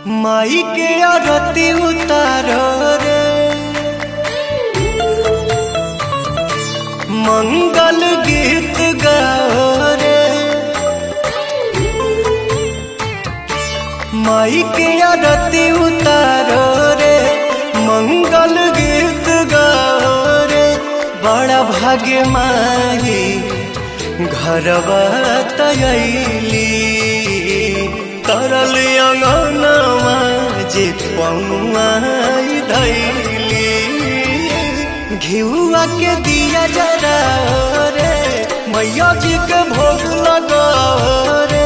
माई के आरती उतारो रे, मंगल गीत गाओ रे। माई के आरती उतारो रे, मंगल गीत गाओ रे। बड़ा भाग्य माई घरवा तयली, तरल अंगनवा जे पौआई धैली। घिउआ के दिया जरा रे, मैया जी के भोग लगाओ रे।